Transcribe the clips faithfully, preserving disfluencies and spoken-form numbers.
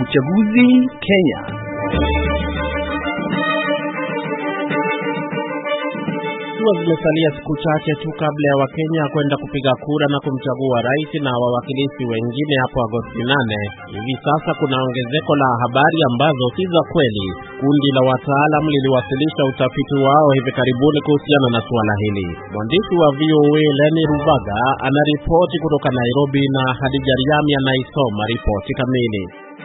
Uchaguzi Kenya. Zimesalia siku chache tu kabla ya Wakenya kwenda kupiga kura na kumchagua rais na wawakilishi wengine hapo Agosti nane. Hivi sasa kuna ongezeko la habari ambazo si za kweli. Kundi la wataalamu liliwasilisha utafiti wao hivi karibuni kuhusiana na suala hili. Mwandishi wa V O A Lenny Ruvaga anaripoti kutoka Nairobi na Hadija Riami anaisoma ripoti kamili.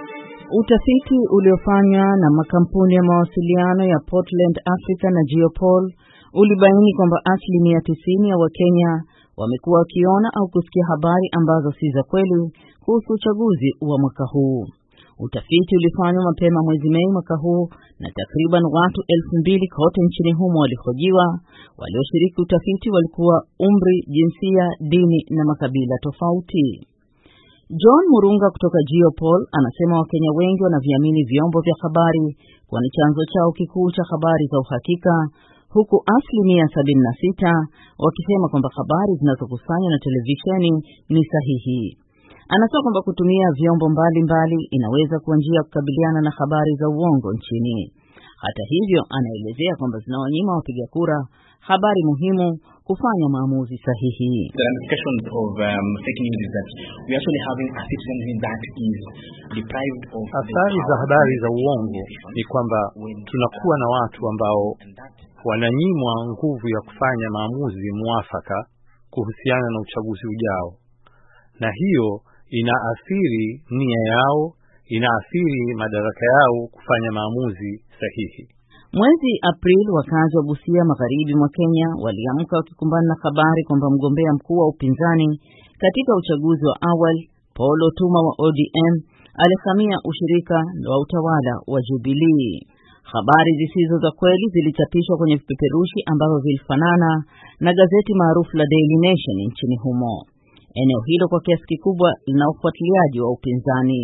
Utafiti uliofanywa na makampuni ya mawasiliano ya Portland Africa na Geopol ulibaini kwamba asilimia tisini ya Wakenya wamekuwa wakiona au kusikia habari ambazo si za kweli kuhusu uchaguzi wa mwaka huu. Utafiti ulifanywa mapema mwezi Mei mwaka huu na takriban watu elfu mbili kote nchini humo walihojiwa. Walioshiriki utafiti walikuwa umri, jinsia, dini na makabila tofauti. John Murunga kutoka Geopol anasema Wakenya wengi wanaviamini vyombo vya habari kwa ni chanzo chao kikuu cha habari za uhakika, huku asilimia sabini na sita wakisema kwamba habari zinazokusanywa na televisheni ni sahihi. Anasema kwamba kutumia vyombo mbalimbali inaweza kuwa njia ya kukabiliana na habari za uongo nchini. Hata hivyo, anaelezea kwamba zinawanyima wapiga kura habari muhimu kufanya maamuzi sahihi. The ramifications of um, fake news is that we actually having a citizenry that is deprived of. Athari za habari za uongo ni kwamba tunakuwa na watu ambao wananyimwa nguvu ya kufanya maamuzi muafaka kuhusiana na uchaguzi ujao, na hiyo inaathiri nia yao, inaathiri madaraka yao kufanya maamuzi sahihi. Mwezi Aprili, wakazi wa Busia magharibi mwa Kenya waliamka wakikumbana na habari kwamba mgombea mkuu wa upinzani katika uchaguzi wa awali, Paul Otuma wa O D M, alihamia ushirika wa utawala wa Jubilee. Habari zisizo za kweli zilichapishwa kwenye vipeperushi ambavyo vilifanana na gazeti maarufu la Daily Nation nchini humo. Eneo hilo kwa kiasi kikubwa lina ufuatiliaji wa upinzani.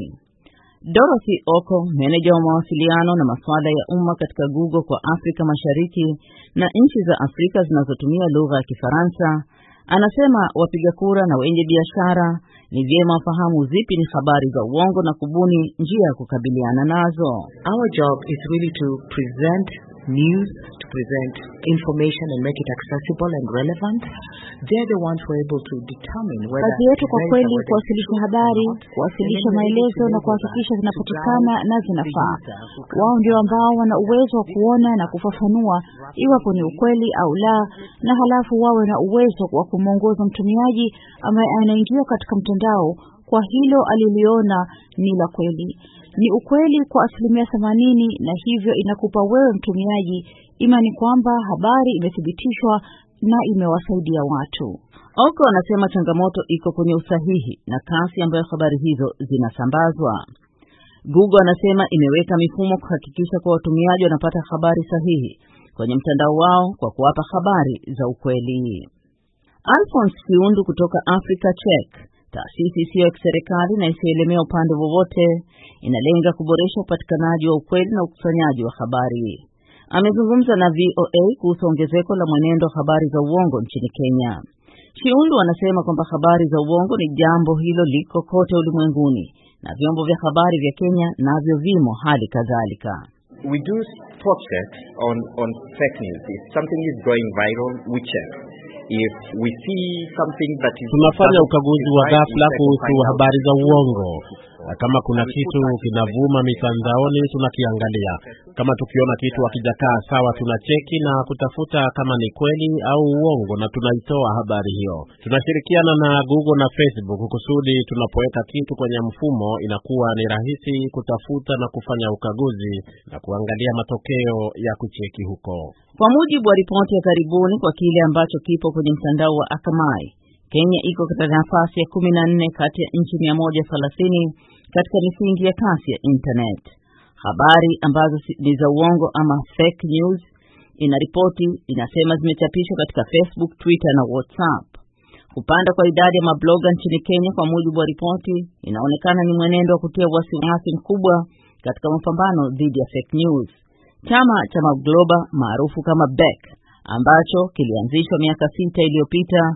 Dorothy Oko, meneja wa mawasiliano na masuala ya umma katika Google kwa Afrika Mashariki na nchi za Afrika zinazotumia lugha ya Kifaransa, anasema wapiga kura na wenye biashara ni vyema wafahamu zipi ni habari za uongo na kubuni njia ya kukabiliana nazo. Our job is really to present news, to present information and make it accessible and relevant. They're the ones who are able to determine whether. Kazi yetu kwa kweli kuwasilisha habari, kuwasilisha maelezo na kuhakikisha zinapatikana na zinafaa. Wao ndio ambao wana uwezo wa kuona na kufafanua iwapo ni ukweli au la, na halafu wawe na uwezo wa kumwongoza mtumiaji ambaye anaingia katika mtandao kwa hilo aliliona ni la kweli. Ni ukweli kwa asilimia themanini, na hivyo inakupa wewe mtumiaji imani kwamba habari imethibitishwa na imewasaidia watu. Oko anasema changamoto iko kwenye usahihi na kasi ambayo habari hizo zinasambazwa. Google anasema imeweka mifumo kuhakikisha kwa watumiaji wanapata habari sahihi kwenye mtandao wao kwa kuwapa habari za ukweli. Alphonse Kiundu kutoka Africa Check, taasisi isiyo ya kiserikali na isiyoelemea upande wowote, inalenga kuboresha upatikanaji wa ukweli na ukusanyaji wa habari. Amezungumza na V O A kuhusu ongezeko la mwenendo wa habari za uongo nchini Kenya. Kiundu anasema kwamba habari za uongo ni jambo hilo liko kote ulimwenguni na vyombo vya habari vya Kenya navyo vimo hali kadhalika. We do spot checks on on fake news. If something is going viral, we check. If we see something that is, tunafanya ukaguzi wa ghafla kuhusu habari za uongo. Kama kuna kitu kinavuma mitandaoni tunakiangalia. Kama tukiona kitu hakijakaa sawa tunacheki na kutafuta kama ni kweli au uongo na tunaitoa habari hiyo. Tunashirikiana na Google na Facebook kusudi tunapoweka kitu kwenye mfumo inakuwa ni rahisi kutafuta na kufanya ukaguzi na kuangalia matokeo ya kucheki huko. Kwa mujibu wa ripoti ya karibuni kwa kile ambacho kipo kwenye mtandao wa Akamai, Kenya iko katika nafasi ya kumi na nne kati ya nchi mia moja thelathini katika misingi ya kasi ya internet. Habari ambazo ni za uongo ama fake news, inaripoti inasema zimechapishwa katika Facebook, Twitter na WhatsApp. Kupanda kwa idadi ya mabloga nchini Kenya kwa mujibu wa ripoti inaonekana ni mwenendo wa kutia wasiwasi mkubwa katika mapambano dhidi ya fake news. Chama cha mabloga maarufu kama B E C ambacho kilianzishwa miaka sita iliyopita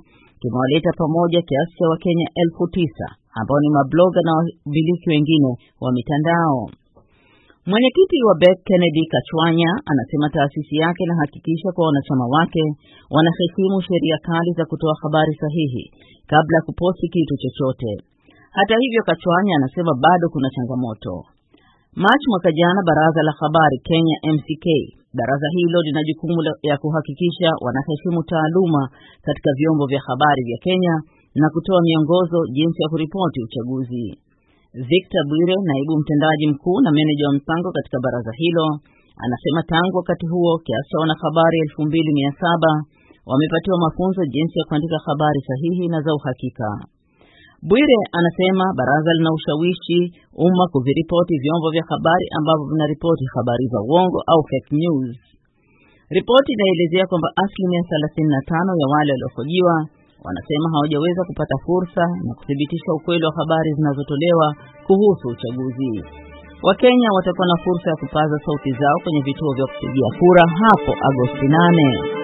kimewaleta pamoja kiasi cha Wakenya elfu tisa ambao ni mabloga na wamiliki wengine wa mitandao. Mwenyekiti wa B E C Kennedy Kachwanya anasema taasisi yake inahakikisha kwa wanachama wake wanaheshimu sheria kali za kutoa habari sahihi kabla ya kuposti kitu chochote. Hata hivyo, Kachwanya anasema bado kuna changamoto. Machi mwaka jana, Baraza la Habari Kenya M C K, baraza hilo lina jukumu ya kuhakikisha wanaheshimu taaluma katika vyombo vya habari vya Kenya na kutoa miongozo jinsi ya kuripoti uchaguzi. Victor Bwire, naibu mtendaji mkuu na meneja wa mpango katika baraza hilo, anasema tangu wakati huo kiasi cha wanahabari elfu mbili mia saba wamepatiwa mafunzo jinsi ya kuandika habari sahihi na za uhakika. Bwire anasema baraza lina ushawishi umma kuviripoti vyombo vya habari ambavyo vinaripoti habari za uongo au fake news. Ripoti inaelezea kwamba asilimia thelathini na tano ya wale waliohojiwa wanasema hawajaweza kupata fursa na kuthibitisha ukweli wa habari zinazotolewa kuhusu uchaguzi. Wakenya watakuwa na fursa ya kupaza sauti zao kwenye vituo vya kupigia kura hapo Agosti nane.